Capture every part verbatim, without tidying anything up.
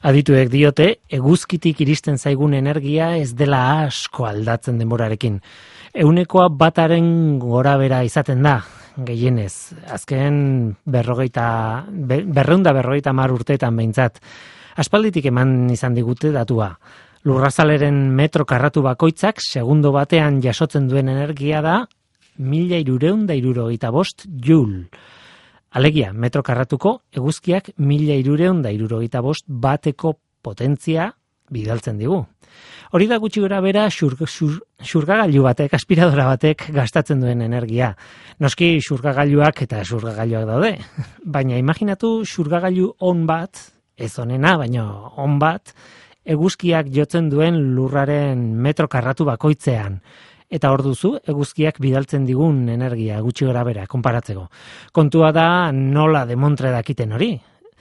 Adituek diote, eguzkitik iristen zaigun energia ez dela asko aldatzen denborarekin. Ehunekoa bataren gorabera izaten da, gehienez. Azken berrogeita, berreunda berrogeita mar urteetan behintzat. Aspalditik eman izan digute datua. Lurrazaleren metro karratu bakoitzak segundo batean jasotzen duen energia da mila hirureun da hirurogeita bost joule. Alegia, metro karratuko eguzkiak mila hirureun da hirurogeita bost bateko potentzia bidaltzen digu. Hori da gutxi gora bera xur, xur, xurgagailu batek, aspiradora batek gastatzen duen energia. Noski xurgagailuak eta xurgagailuak daude. Baina imaginatu xurgagailu on bat, ez onena, baina on bat, eguzkiak jotzen duen lurraren metro karratu bakoitzean. Eta hor duzu, eguzkiak bidaltzen digun energia gutxi gora bera, konparatzeko. Kontua da nola demontre dakiten hori.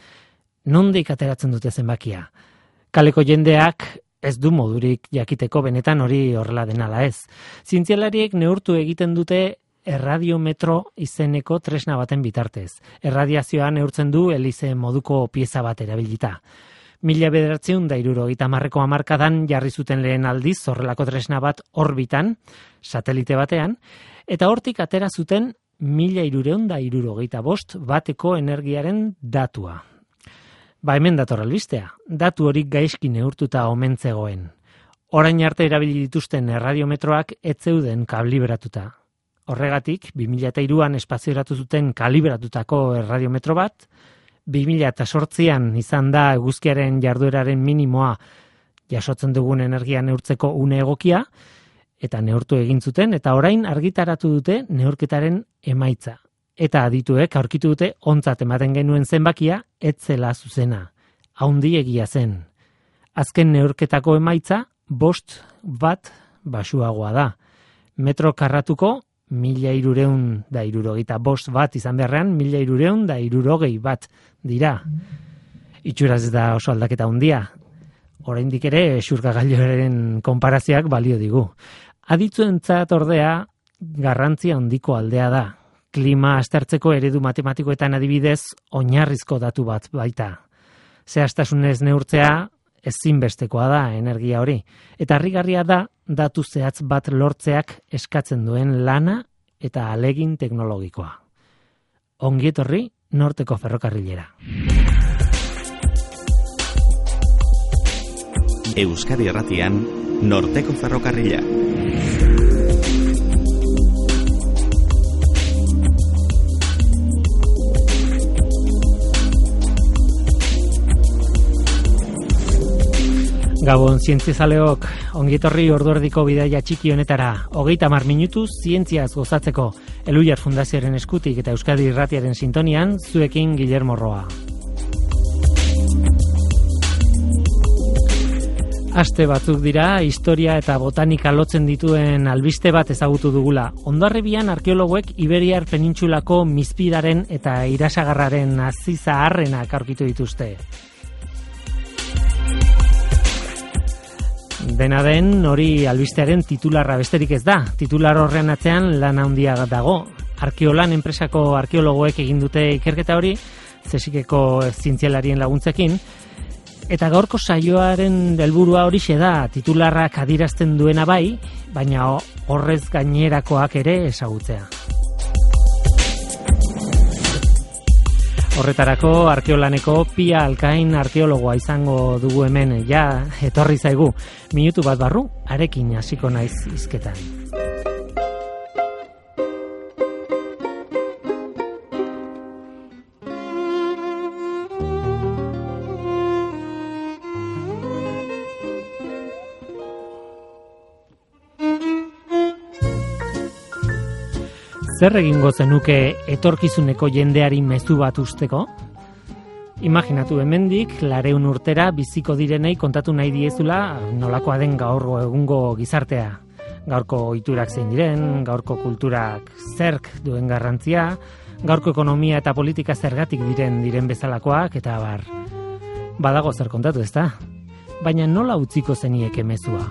Nondik ateratzen dute zenbakia? Kaleko jendeak ez du modurik jakiteko benetan hori horrela denala ez. Zientzialariek neurtu egiten dute erradiometro izeneko tresna baten bitartez. Erradiazioa neurtzen du helize moduko pieza bat erabilita. Mila bederatziehun da hirurogeita hamarreko hamarkadan jarri zuten lehen aldiz horrelako tresna bat orbitan, satelite batean, eta hortik atera zuten mila hirureun da hirurogeita bost bateko energiaren datua. Ba hemen dator albistea, datu horik gaizki neurtuta omen zegoen. Orain arte erabili dituzten erradiometroak ez zeuden kalibratuta. Horregatik, bi mila hiruan espazioratu zuten kalibratutako erradiometro bat, bi mila zortzian izan da eguzkiaren jardueraren minimoa jasotzen dugun energia neurtzeko une egokia, eta neurtu egin zuten, eta orain argitaratu dute neurketaren emaitza. Eta adituek aurkitu dute ontzat ematen genuen zenbakia, ez zela zuzena. Haundiegia zen. Azken neurketako emaitza, bost bat basuagoa da. Metro karratuko, mila hirureun da hirurogeita bost bat izan beharrean, mila hirureun da hirurogei bat dira. Itxuraz da oso aldaketa handia. Oraindik ere xurgagailuaren konparazioak balio digu. Adituentzat ordea garrantzia handiko aldea da. Klima aztertzeko eredu matematikoetan adibidez oinarrizko datu bat baita. Zehaztasunez neurtzea ezinbestekoa da energia hori. Eta harrigarria da datu zehatz bat lortzeak eskatzen duen lana eta ahalegin teknologikoa. Ongi etorri Norteko Ferrokarrilera. Euskadi Irratian Norteko Ferrokarrila. Gabon zientziazaleok, ongietorri orduerdiko bidaia txiki honetara, hogeita hamar minutuz zientziaz gozatzeko, Elhuyar Fundazioaren eskutik eta Euskadi Irratiaren sintonian, zuekin Guillermo Roa. Aste batzuk dira, historia eta botanika lotzen dituen albiste bat ezagutu dugula. Hondarribian arkeologoek Iberiar penintsulako Mizpiraren eta Irasagarraren hazi zaharrenak aurkitu dituzte. Dena den, hori albistearen titularra besterik ez da. Titular horrean atzean lan handia dago. Arkeolan enpresako arkeologoek egin dute ikerketa hori, zesikeko zientzialarien laguntzekin, eta gaurko saioaren helburua horixe da, titularrak adierazten duena bai, baina horrez gainerakoak ere ezagutzea. Horretarako arkeolaneko Pia Alkain arkeologoa izango dugu hemen, ja etorri zaigu. Minutu bat barru, harekin hasiko naiz hizketan. Zer egingo zenuke etorkizuneko jendeari mezu bat usteko? Imaginatu hemendik, lareun urtera biziko direnei kontatu nahi diezula nolakoa den gaur egungo gizartea. Gaurko ohiturak zein diren, gaurko kulturak zerk duen garrantzia, gaurko ekonomia eta politika zergatik diren diren bezalakoak, eta abar. Badago zer kontatu, ezta? Baina nola utziko zenieke mezua?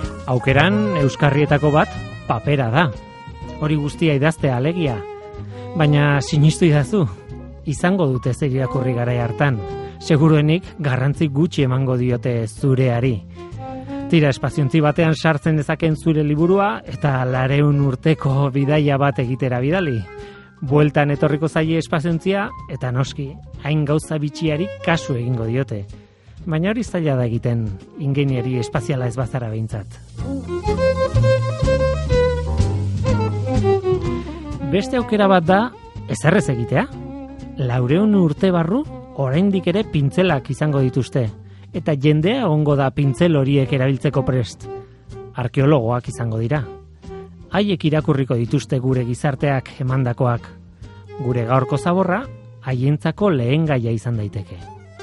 Aukeran, euskarrietako bat, papera da. Hori guztia idaztea alegia. Baina sinistu idazu, izango dute zer irakurri garai hartan. Seguruenik garrantzi gutxi emango diote zureari. Tira, espaziontzi batean sartzen dezaken zure liburua eta lareun urteko bidaia bat egitera bidali. Bueltan etorriko zaie espaziontzia eta noski, hain gauza bitxiari kasu egingo diote. Baina hori zaila da egiten, ingenieri espaziala ez bazara behintzat. Beste aukera bat da, ezerrez egitea. Laureun urte barru, oraindik ere pintzelak izango dituzte. Eta jendea egongo da pintzel horiek erabiltzeko prest. Arkeologoak izango dira. Haiek irakurriko dituzte gure gizarteak emandakoak. Gure gaurko zaborra, haientzako lehen gaia izan daiteke.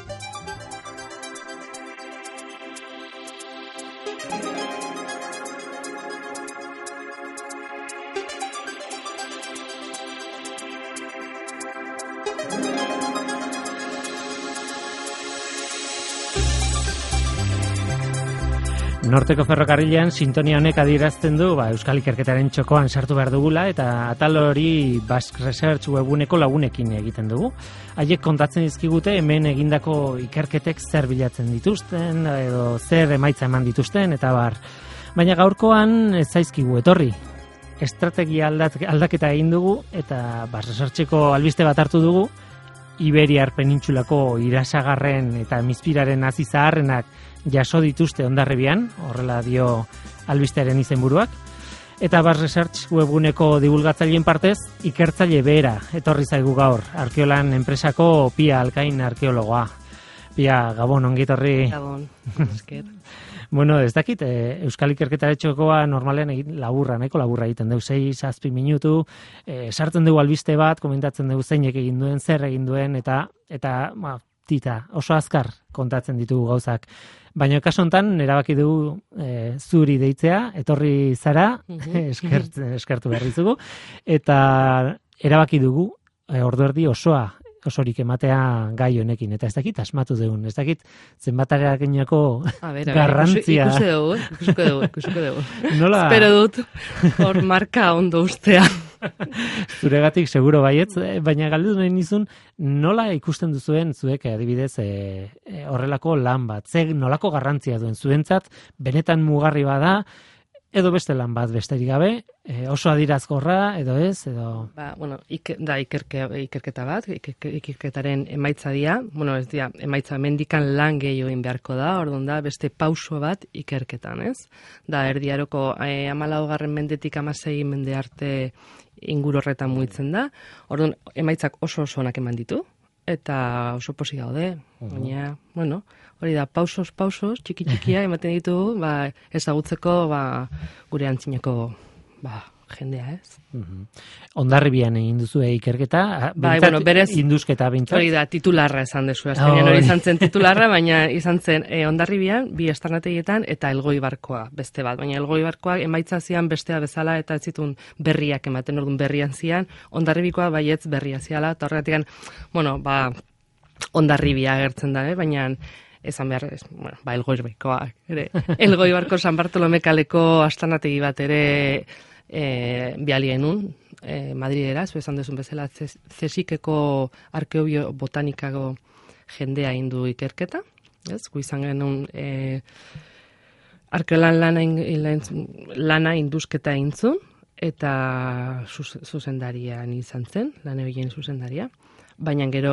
Norteko ferrokarrilean sintonia honek adierazten du ba, Euskal Ikerketaren txokoan sartu behar dugula eta atal hori Basque Research webuneko lagunekin egiten dugu. Haiek kontatzen dizkigute hemen egindako ikerketek zer bilatzen dituzten edo zer emaitza eman dituzten eta bar. Baina gaurkoan ez zaizkigu etorri. Estrategia aldaketa egin dugu eta Basque Researcheko albiste bat hartu dugu. Iberiar penintsulako irasagarren eta mizpiraren hazi zaharrenak jaso dituzte Hondarribian, horrela dio albistearen izenburuak, eta Basque Research webguneko divulgatzaileen partez ikertzaile behera etorri zaigu gaur, Arkeolan enpresako Pia Alkain arkeologoa. Pia, Gabon, ongi etorri. Gabon, esker. Bueno, ez dakit, e, Euskal Ikerketaren txokoa normalen egin laburra, nahiko laburra egiten dugu, sei, zazpi minutu, e, sartzen dugu albiste bat, komentatzen dugu zeinek egin duen, zer egin duen, eta, eta ba, tita, oso azkar kontatzen ditugu gauzak. Baina kasu hontan erabaki dugu e, zuri deitzea, etorri zara, eskert, eskertu behar dizugu, eta erabaki dugu e, ordu erdi osoa, osorik ematea gai honekin, eta ez dakit asmatu dugun, ez dakit zenbatarakeneko garrantzia. Ikusi dugu, ikusuko dugu, ikusuko dugu. Nola? Espero dut, hor marka ondo ustea. Zuregatik seguro baietz, baina galdu nahi nizun, nola ikusten duzuen zuek adibidez e, e, horrelako lan bat, ze nolako garrantzia duen zuentzat, benetan mugarri bada, edo beste lan bat besterik gabe, e, oso adirazkorra, edo ez, edo... Ba, bueno, ik, da ikerke, ikerketa bat, ikerke, ikerketaren emaitza dira, bueno, ez dira, emaitza mendikan lan gehiago egin beharko da, orduan da, beste pauso bat ikerketan, ez? Da, erdiaroko e, amalaugarren mendetik amasei mende arte inguru horretan mugitzen da, orduan, emaitzak oso oso onak eman ditu, eta oso posi gaude, baina, uh-huh. bueno, hori da, pausos, pausos, txiki-txikia ematen ditugu, ba, ezagutzeko, ba, gure antzineko, ba, jendea, ez? Uh-huh. Hondarribian egin duzu ikerketa, bai, bueno, berez, induzketa bintzat? Hori da, titularra esan dezu, azkenean hori izan zen titularra, baina izan zen e, Hondarribian, bi estarnategietan, eta Elgoibarkoa beste bat, baina Elgoibarkoa emaitza zian bestea bezala, eta ez zitun berriak ematen orduan berrian zian, Hondarribikoa baietz berria ziala, eta horregatik, bueno, ba, Hondarribia agertzen da, eh? Baina esan behar, ez, bueno, ba, Elgoibarkoa, ere, Elgoibarko San Bartolome kaleko astarnategi bat ere e, biali genuen, e, Madridera, zu esan duzun bezala, zesikeko arkeobio botanikako jendea indu ikerketa, ez, gu izan genuen e, arkeolan lana, in, lana induzketa intzun, eta zuzendarian izan zen, lan egin zuzendaria, baina gero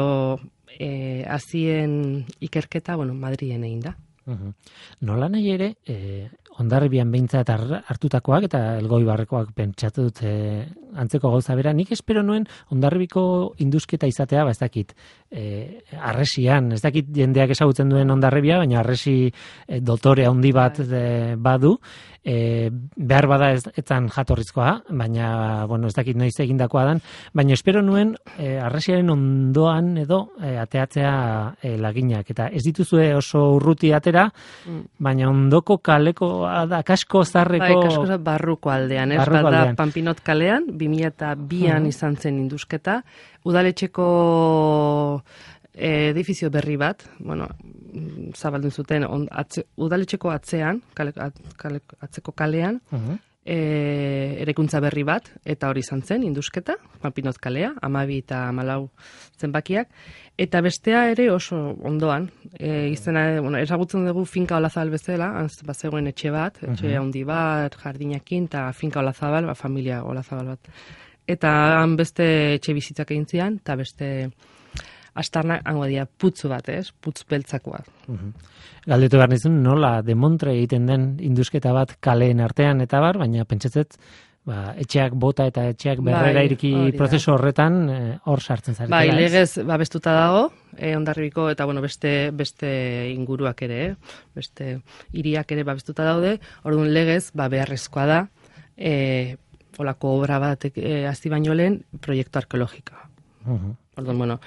e, azien ikerketa, bueno, Madriden egin da. Uh-huh. Nola nahi ere, eh, Hondarribian behintzat hartutakoak eta Elgoibarrekoak pentsatu dut eh, antzeko gauza bera. Nik espero nuen Hondarribiko induzketa izatea, ba ez dakit, eh, arresian, ez dakit jendeak ezagutzen duen Hondarribia, baina arresi eh, dotore handi bat eh, badu, eh, behar bada ez etzan jatorrizkoa, baina, bueno, ez dakit noiz egindakoa dan, baina espero nuen eh, arresiaren ondoan edo eh, ateatzea eh, laginak, eta ez dituzue oso urruti atera, mm. baina ondoko kaleko da, kasko zarreko... Bai, kasko barruko aldean, ez? Barruko Bada aldean. Panpinot kalean, bi mila bian uh-huh. izan zen induzketa, udaletxeko edifizio berri bat, bueno, zabaldun zuten, on, atze, udaletxeko atzean, kale, at, kale, atzeko kalean, uh-huh. e, erekuntza berri bat, eta hori izan zen, indusketa, Pampinot kalea, amabi eta amalau zenbakiak, eta bestea ere oso ondoan, e, izena, bueno, ezagutzen dugu finka Olazabal bezala, bat zegoen etxe bat, etxe uh-huh. handi bat, jardinakin, eta finka Olazabal, ba, familia Olazabal bat. Eta han beste etxe bizitzak egin zian, eta beste astarnak hango dira putzu bat, ez? Putz beltzakoa. Uh-huh. Galdetu behar nizun, nola demontre egiten den indusketa bat kaleen artean eta bar, baina pentsatzet, ba, etxeak bota eta etxeak berrera bai, iriki prozesu horretan hor e, sartzen zaretela. Bai, legez babestuta dago, e, Hondarribiko eta bueno, beste beste inguruak ere, eh? Beste hiriak ere babestuta daude, orduan legez ba beharrezkoa da, eh olako obra bat e, hasi baino lehen proiektu arkeologikoa. Uh-huh. Orduan, bueno,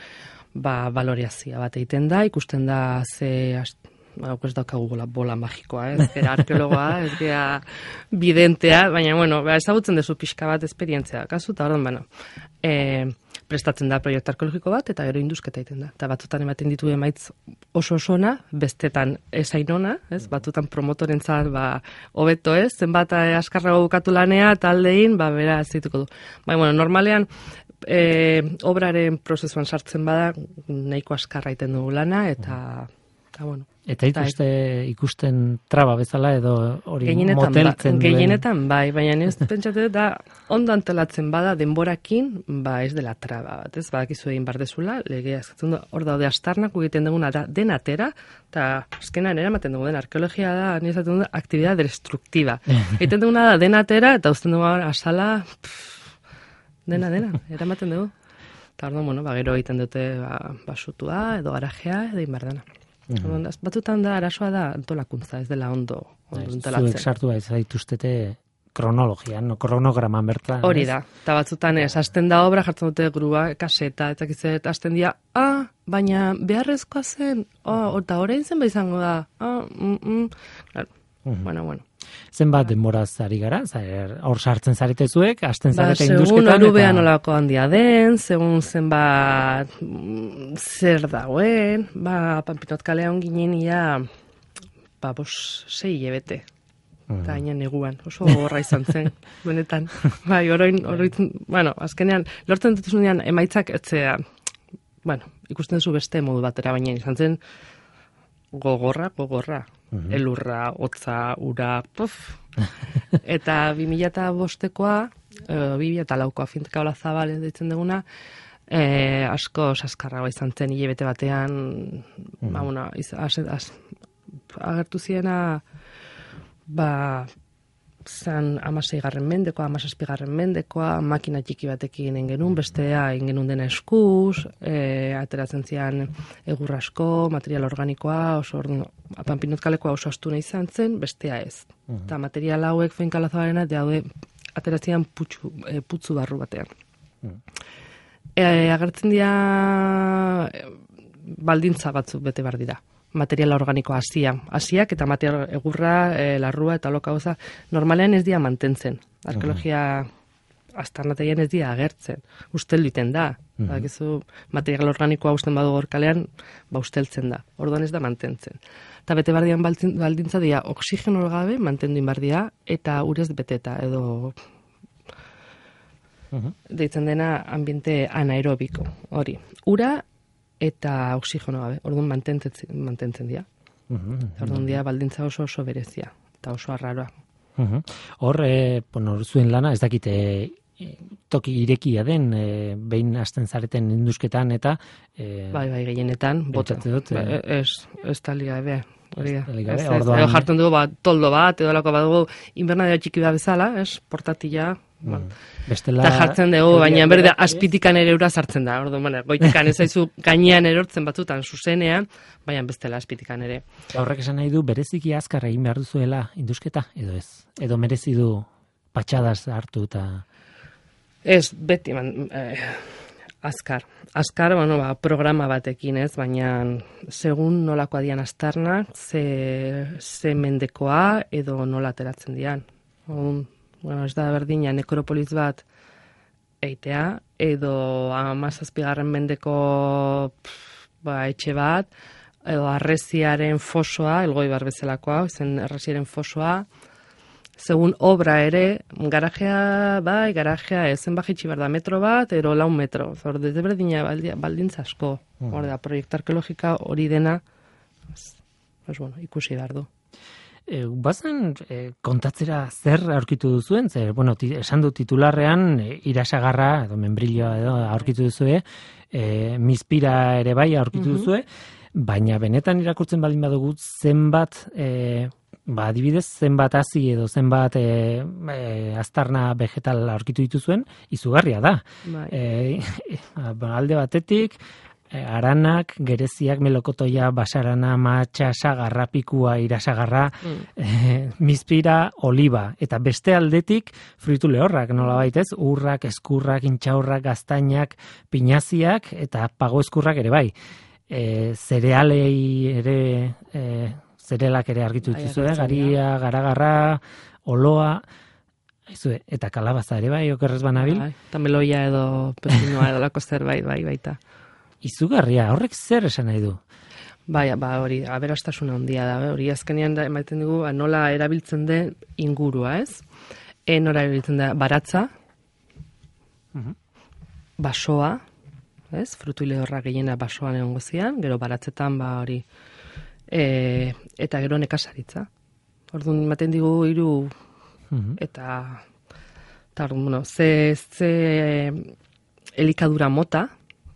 ba valorazioa bat egiten da, ikusten da ze ba, ez daukagu bola, bola magikoa, eh? Ez gara arkeologoa, ez gara bidentea, baina, bueno, ba, ezagutzen dezu pixka bat esperientzia kasu, eta orduan, bueno, e, prestatzen da proiektu arkeologiko bat, eta gero indusketa egiten da. Eta batzutan ematen ditu emaitz oso osona, bestetan esainona, ez? Batzutan promotorentzat, ba, hobeto ez, zenbat askarrago bukatu lanea, taldein, ba, bera ez dituko du. Ba, bueno, normalean, e, obraren prozesuan sartzen bada, nahiko askarra egiten dugu lana, eta, eta bueno. Eta ikuste, ikusten traba bezala edo hori gehienetan moteltzen ba, duen. Gehienetan bai, baina ez pentsatu da ondo antolatzen bada denborakin, ba ez dela traba bat, ez badakizu egin bardezula, legea eskatzen du, hor daude astarnak egiten duguna da den atera, eta azkenan eramaten dugu den arkeologia da, ni esaten du, aktibidad destruktiba. Egiten duguna da den atera, eta uzten dugu asala, pff, dena, dena, eramaten dugu. Eta orduan, bueno, ba, gero egiten dute ba, basutua, edo garajea, edo inbardana. Mm-hmm. Batzutan da, arazoa da antolakuntza, ez dela ondo, ondo antolatzen. Zuek sartu baiz, zaituztete kronologian, no? Kronograman bertan. Hori da, eta batzutan ez, hasten da obra, jartzen dute grua, kaseta, eta kizet, hasten dira, ah, baina beharrezkoa zen, oh, eta orain zen izango da, ah, mm, mm. Claro. Mm-hmm. Bueno, bueno. Zenbat denboraz ari gara? Hor sartzen zarete zuek, hasten ba, zarete indusketan. Segun orubean eta... olako handia den, segun zenbat zer dagoen, ba, Pampinot kalean ginen ia, ba, bos, sei hilebete. Mm. Eta hainen neguan, oso horra izan zen, benetan. Bai, oroin, oroin, bueno, azkenean, lortzen dituzunean emaitzak etzea, bueno, ikusten zu beste modu batera, baina izan zen, gogorra, gogorra. Mm-hmm. Elurra, hotza, ura, puf. Eta bi mila bostekoa, bi mila laukoa finka Olazabal deitzen duguna, e, asko saskarragoa izan zen hilebete batean, mm-hmm. ba, una, iz, as, as, agertu ziena, ba, zan amaseigarren mendekoa, amasazpigarren mendekoa, makina txiki batekin engenun, bestea engenun dena eskuz, e, ateratzen zian egur asko, material organikoa, oso orduan, Pampinot kalekoa oso astuna izan zen, bestea ez. Uh-huh. Eta material hauek finka Olazabalena, daude ateratzean putzu, e, putzu barru batean. Uh-huh. E, agertzen dira e, baldintza batzuk bete bar dira. Material organikoa hasia, hasiak eta material egurra, e, larrua eta loka gauza normalean ez dira mantentzen. Arkeologia uh-huh. aztarnategian ez dira agertzen. Ustel diten da. Uh-huh. Bakizu, material organikoa usten badu gorkalean, ba usteltzen da. Orduan ez da mantentzen. Eta bete bardian baldintza dira oxigeno gabe mantendu inbardia eta urez beteta edo uh-huh. deitzen dena ambiente anaerobiko. Hori. Ura eta oxigeno gabe, orduan mantentzen, mantentzen dira. Uh-huh. Orduan dira baldintza oso oso berezia, eta oso arraroa. Uh-huh. Hor, e, bueno, zuen lana, ez dakite e, toki irekia den, e, behin hasten zareten indusketan, eta... E, bai, bai, gehienetan, bota. Dut, e, ba, ez, ez talia gabe, hori da. Ez, orduan... Edo jartzen dugu, ba, toldo bat, edo lako bat dugu, inbernadea txiki da bezala, ez, portatila... Mm. Bestela, eta jartzen dugu, baina berda azpitikan ere ura sartzen da. Orduan, bueno, goitikan ez zaizu gainean erortzen batzutan zuzenean, baina bestela azpitikan ere. Horrek esan nahi du, bereziki azkar egin behar duzuela indusketa, edo ez? Edo merezi du patxadaz hartu eta... Ez, beti, man, eh, azkar. Azkar, bueno, ba, programa batekin ez, baina segun nolako adian aztarnak, ze, ze mendekoa edo nola ateratzen dian. Orduan, bueno, ez da berdina nekropolis bat eitea, edo hamazazpigarren mendeko pff, ba, etxe bat, edo arreziaren fosoa, elgoi bar bezalakoa, zen arreziaren fosoa, Segun obra ere, garajea, bai, garajea ezen bajitxi behar da metro bat, ero lau metro. Zor, desberdina baldintza asko. Mm. Hor da, proiektu arkeologika hori dena, pues, pues bueno, ikusi behar du. E, bazen e, kontatzera zer aurkitu duzuen, zer, bueno, ti, esan du titularrean e, irasagarra, edo membrilloa edo aurkitu duzue, e, mizpira ere bai aurkitu mm-hmm. duzue, baina benetan irakurtzen baldin badugu zenbat, e, ba, adibidez, zenbat hazi edo zenbat e, e, aztarna vegetal aurkitu dituzuen, izugarria da. Bai. E, alde batetik, aranak, gereziak, melokotoia, basarana, matxa, sagarra, pikua, irasagarra, mm. eh, mizpira, oliba. Eta beste aldetik, fruitu lehorrak, nola baitez, urrak, eskurrak, intxaurrak, gaztainak, pinaziak, eta pago eskurrak ere bai. E, zerealei ere, e, zerelak ere argitu dituzue, garia, garagarra, oloa, aizue, eta kalabaza ere bai, okerrez banabil. Bai, eta meloia edo pepinoa edo lako zerbait, bai, baita. Izugarria, horrek zer esan nahi du? Bai, ba, hori, aberastasuna handia da, hori azkenean da, ematen dugu, nola erabiltzen den ingurua, ez? E nola erabiltzen da, baratza, uh-huh. basoa, ez? Frutu lehorra gehiena basoan egon gozian, gero baratzetan, ba, hori, e, eta gero nekasaritza. Orduan, ematen digu, hiru uh-huh. eta, eta, bueno, ze, ze elikadura mota,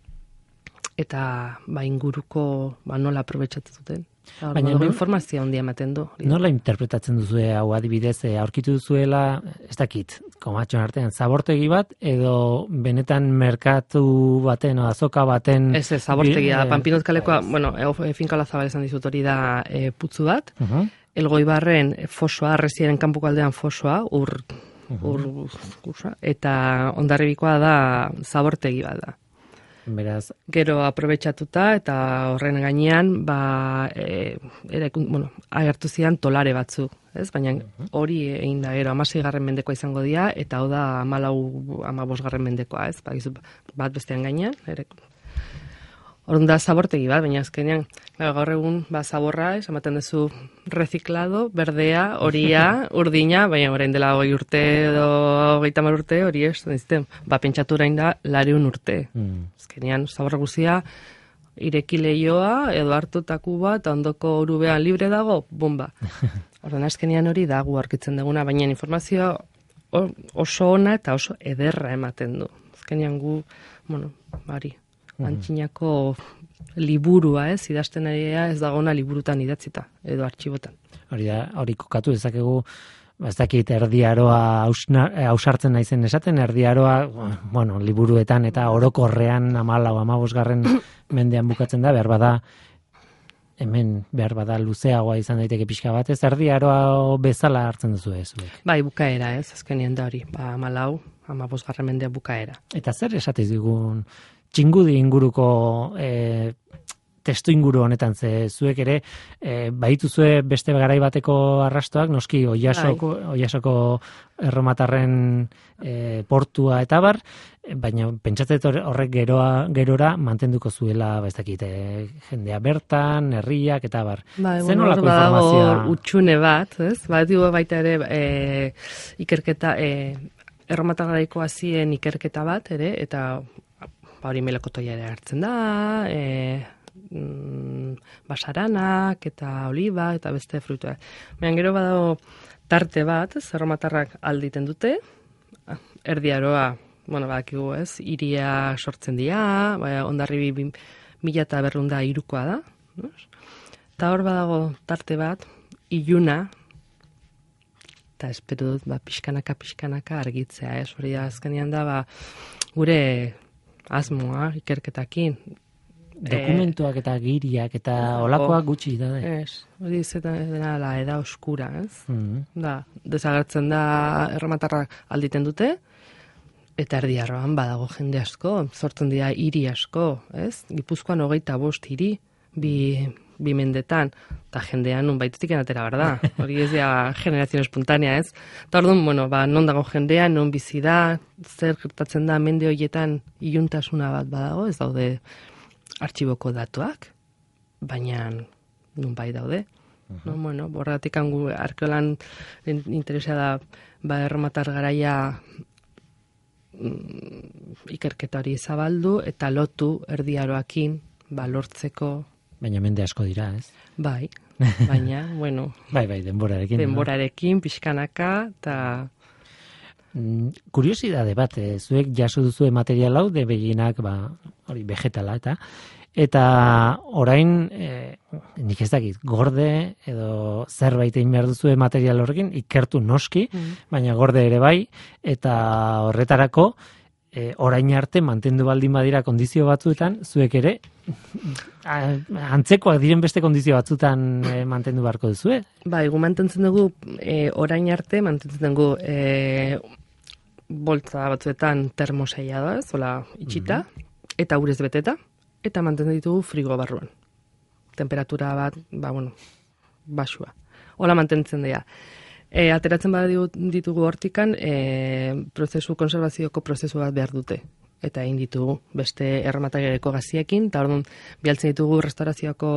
eta ba, inguruko ba, nola aprobetxatzen duten. Baina no, informazioa handia ematen du. Nola interpretatzen duzue hau adibidez, aurkitu duzuela, ez dakit, komatxon artean, zabortegi bat, edo benetan merkatu baten, o azoka baten... Ez, ez, zabortegia, e, Panpinozkalekoa, e, bueno, e, Finkala Zabal esan dizut hori da e, putzu bat, uh-huh. Elgoibarren fosoa, Arreziaren kanpoko aldean fosoa, ur, uh-huh. ur, ursa, eta Hondarribikoa da zabortegi bat da. Beraz, gero aprobetxatuta eta horren gainean ba eh era bueno, agertu zian tolare batzuk, ez? Baina hori egin da gero hamaseigarren mendekoa izango dira eta hau da hamalau hamabosgarren mendekoa, ez? Ba, bat bestean gainean, ere. Orduan da zabortegi bat, baina azkenean gaur egun ba zaborra, ez ematen duzu reziklado, berdea, horia, urdina, baina orain dela hogei urte edo hogeita hamar urte hori ez, dizten, ba pentsatu orain da lareun urte. Mm. Azkenean zaborra guztia ireki leioa edo hartutako bat ondoko urubean libre dago, bomba. Orduan azkenean hori da gu aurkitzen duguna, baina informazioa oso ona eta oso ederra ematen du. Azkenean gu, bueno, bari antxinako liburua, ez, idazten aria ez dagona liburutan idatzita, edo artxibotan. Hori da, hori kokatu dezakegu, ez dakit erdiaroa ausartzen naizen esaten, erdiaroa, bueno, liburuetan eta orokorrean amalau, amabosgarren mendean bukatzen da, behar bada, hemen behar bada luzeagoa izan daiteke pixka bat, ez erdiaroa bezala hartzen duzu ez? Bai, bukaera, ez, azkenien da hori, ba, amalau, amabosgarren mendea bukaera. Eta zer esatez digun, txingudi inguruko e, testu inguru honetan, ze zuek ere e, baituzue beste garai bateko arrastoak, noski Oiasoko, Oiasoko erromatarren e, portua eta bar, baina pentsatzen horrek geroa, gerora mantenduko zuela, ba ez dakit, e, jendea bertan, herriak eta bar. Ba, Zen olako bueno, informazioa? Utxune bat, ez? Ba, digo baita ere e, ikerketa, e, erromatarraiko hazien ikerketa bat, ere, eta hori melokotoia ere hartzen da, e, mm, basaranak eta oliba eta beste fruituak. Baina gero badago tarte bat, erromatarrak alditen dute, erdiaroa, bueno, badakigu ez, iria sortzen dira, baina Hondarribi mila eta berrunda irukoa da. Eta hor badago tarte bat, iluna, eta espero dut, ba, pixkanaka, pixkanaka argitzea, ez, hori da, azkenean da, ba, gure asmoa, ikerketakin. Dokumentuak eta giriak eta olakoak gutxi da. Ez, hori izaten dena la eda oskura, ez? Mm-hmm. Da, desagertzen da erromatarrak alditen dute, eta erdiarroan badago jende asko, sortzen dira hiri asko, ez? Gipuzkoan hogeita bost hiri, bi, bi mendetan, eta jendean nun baitetik atera behar da. Hori ez da generazione espontánea, ez? Eta orduan, bueno, ba, non dago jendea, non bizi da, zer gertatzen da mende horietan iluntasuna bat badago, ez daude artxiboko datuak, baina nun bai daude. No, bueno, borratik hangu arkeolan interesa da, ba, erromatar garaia mm, ikerketa hori zabaldu, eta lotu erdiaroakin, ba, lortzeko. Baina mende asko dira, ez? Bai, baina, bueno. Bai, bai, denborarekin. Denborarekin, pixkanaka, eta... Kuriosidade bat, eh, zuek jaso duzue material hau, de behienak, ba, hori, vegetala, eta eta orain, eh, nik ez dakit, gorde edo zerbait egin behar duzue material horrekin, ikertu noski, mm. baina gorde ere bai, eta horretarako, eh, orain arte mantendu baldin badira kondizio batzuetan, zuek ere, antzekoak diren beste kondizio batzuetan eh, mantendu beharko duzue? Ba, egu mantentzen dugu, eh, orain arte mantentzen dugu, eh, boltza batzuetan termosaia da, zola itxita, mm-hmm. eta urez beteta, eta mantentzen ditugu frigo barruan. Temperatura bat, ba, bueno, basua. Hola mantentzen dira. E, ateratzen bada ditugu hortikan, e, prozesu, konservazioko prozesu bat behar dute. Eta egin ditugu beste errematagireko gaziekin, eta orduan bialtzen ditugu restaurazioko,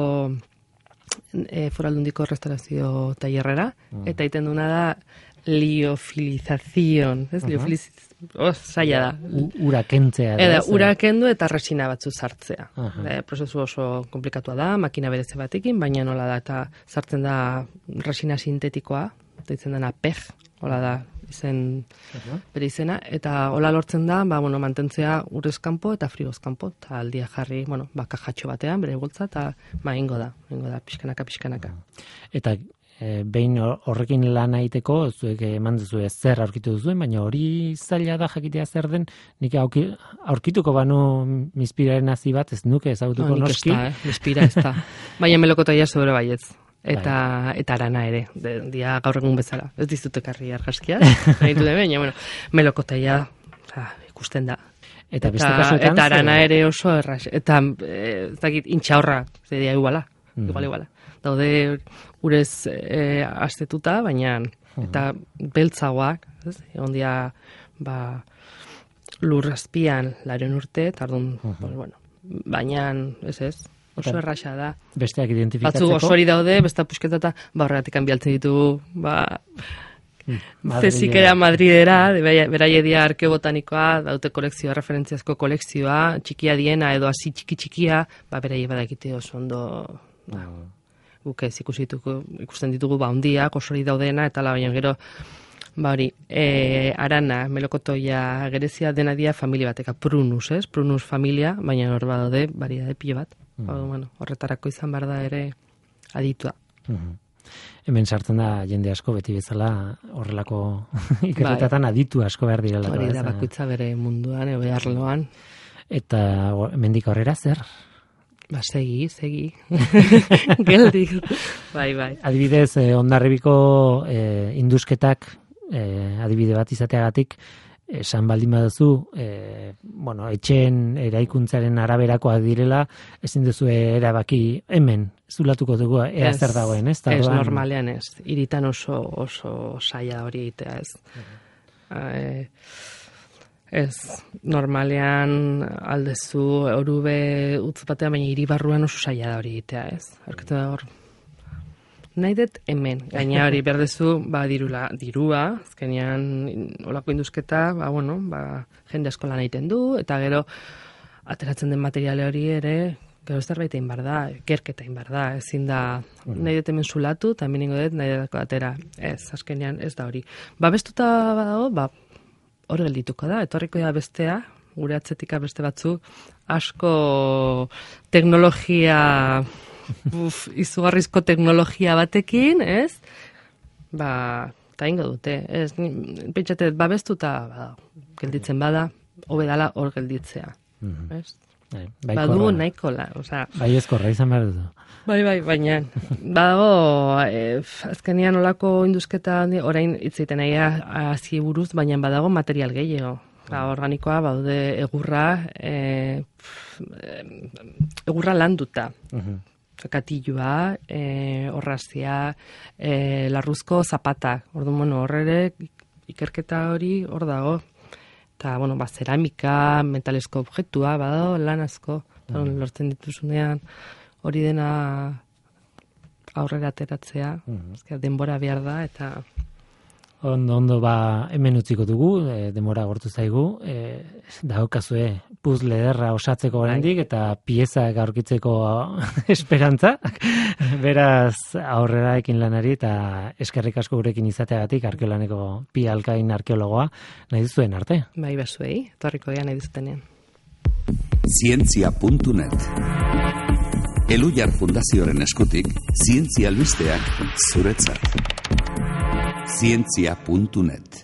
e, foraldundiko restaurazio tailerrera, mm. eta egiten duna da liofilizazion, ez? Uh-huh. Liofiliz... Oh, zaila da. U, ura kentzea. Eda, ura kendu eta resina batzu sartzea. Uh-huh. E, prozesu oso komplikatua da, makina bereze batekin, baina nola da, eta sartzen da resina sintetikoa, deitzen dena P E G, hola da, izen, uh-huh. bere izena, eta hola lortzen da, ba, bueno, mantentzea urezkanpo eta friozkanpo, eta aldia jarri, bueno, ba, kajatxo batean, bere bultza, eta ma ingo da, ingo da, pixkanaka, pixkanaka. Eta E, behin horrekin lan egiteko, zuek eman duzu zer aurkitu duzuen, baina hori zaila da jakitea zer den, nik aurkituko banu mispiraren hazi bat, ez nuke ezagutuko no, noski. Nik ez da, eh? Mispira ez da. Baina melokotaia zure baietz. Eta, bai. Eta arana ere, de, dia gaur egun bezala. Ez dizut ekarri argazkia, nahi du de baina, bueno, melokotaia ikusten da. Eta beste kasuetan? Eta arana ere oso erraz. Eta, ez dakit, intxaurra, zedia iguala, mm. iguala, iguala. Daude urez e, astetuta, baina eta beltzagoak, ez? Egon dia, ba, lurrazpian laren urte, eta orduan, uh-huh. pues, bueno, baina, ez ez, oso erraxa da. Besteak identifikatzeko? Batzu osori daude, besta pusketa eta, ba, horregatik bialtzen ditugu, ba, zezikera Madridera, beraie dia arkeobotanikoa, daute kolekzioa, referentziazko kolekzioa, txikia diena edo hasi txiki txikia, ba, beraie badakite oso ondo, ba, guk ez ikusten ditugu ba hondiak, osori daudena, eta la baina gero, ba hori, e, arana, melokotoia, gerezia dena dia familia bateka, prunus, ez? Prunus familia, baina hor badaude, variedade pilo bat. Mm. Ba, bueno, horretarako izan behar da ere aditua. Mm-hmm. Hemen sartzen da jende asko beti bezala horrelako ikerketetan aditu asko behar direla. Hori da bakoitza bere munduan, ebe arloan. Eta hemendik aurrera zer? Ba, segi, segi. Geldik. Bai, bai. Adibidez, eh, Hondarribiko eh, indusketak, eh, adibide bat izateagatik, esan baldin baduzu, eh, bueno, etxeen eraikuntzaren araberakoak direla, ezin duzu erabaki hemen, zulatuko dugu, ea zer dagoen, ez? Ez normalean ez. Iritan oso, oso saia hori egitea, ez. Uh-huh. Eh, Ez, normalean aldezu orube utz batean, baina hiri barruan oso saia da hori egitea, ez? Horketu da hor. Nahi dut hemen, gaina hori berdezu, ba, dirula, dirua, azkenean olako induzketa, ba, bueno, ba, jende asko lan egiten du, eta gero ateratzen den materiale hori ere, gero zerbait egin behar da, gerketa egin behar da, ezin da, nahi dut hemen zulatu, eta hemen ingo dut, nahi dut atera, ez, azkenean ez da hori. Ba, bestuta badago, ba, hor geldituko da, etorriko da bestea, gure atzetika beste batzu, asko teknologia, uf, izugarrizko teknologia batekin, ez? Ba, eta ingo dute, ez? Pentsatet, ba bestuta, ba, gelditzen bada, hobedala hor gelditzea, mm-hmm. ez? Bai, badu nahiko la, oza... Bai ezkorra izan behar dut. Bai, bai, baina, badago, e, azkenean olako induzketa, orain hitzeiten nahi hazi buruz, baina badago material gehiago. Ba, organikoa, baude egurra, e, egurra landuta. Uh-huh. Katilua, e, orrazia, e, larruzko zapata. Orduan, bueno, horre ikerketa hori hor dago. Eta, bueno, ba, ceramika, metalezko objektua, badago, lan asko. Uh-huh. Lortzen dituzunean, hori dena aurrera ateratzea, mm. denbora behar da, eta... Ondo, ondo, ba, hemen utziko dugu, e, demora gortu zaigu, e, daukazue puzle ederra osatzeko oraindik eta piezak aurkitzeko esperantza. Beraz, aurrera ekin lanari eta eskerrik asko gurekin izateagatik arkeolaneko Pia Alkain arkeologoa, nahi duzuen arte. Bai, bezuei, torriko dira nahi duzutenean. Zientzia puntu net Elujar Fundazioaren eskutik, zientzia albisteak zuretzat. Zientzia puntu net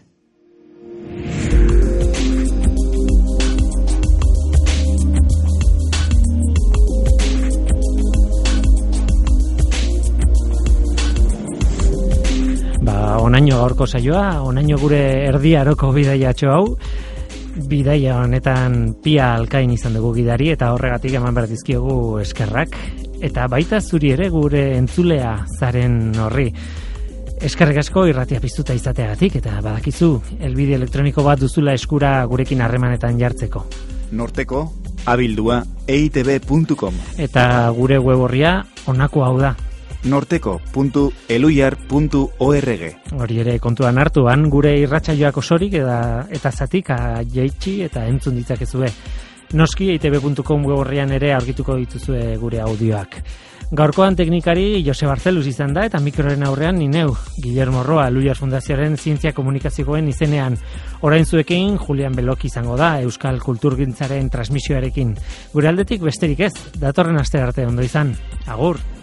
Ba, onaino gaurko saioa, onaino gure erdi aroko bidaiatxo hau, bidaia honetan Pia Alkain izan dugu gidari eta horregatik eman behar dizkiogu eskerrak. Eta baita zuri ere gure entzulea zaren horri. Eskerrik asko irratia piztuta izateagatik eta badakizu helbide elektroniko bat duzula eskura gurekin harremanetan jartzeko. Norteko abildua e i te be puntu com Eta gure web orria honako hau da. norteko puntu elujar puntu org Hori ere kontuan hartuan gure irratsaioak osorik eta eta zatika jaitsi eta entzun ditzakezue. Noski e i te be puntu com web orrian ere aurkituko dituzue gure audioak. Gaurkoan teknikari Jose Barcelus izan da eta mikroren aurrean ni neu, Guillermo Roa, Elujar Fundazioaren zientzia komunikazioen izenean. Orain zuekin Julian Belok izango da Euskal Kulturgintzaren transmisioarekin. Gure aldetik besterik ez, datorren aste arte ondo izan. Agur!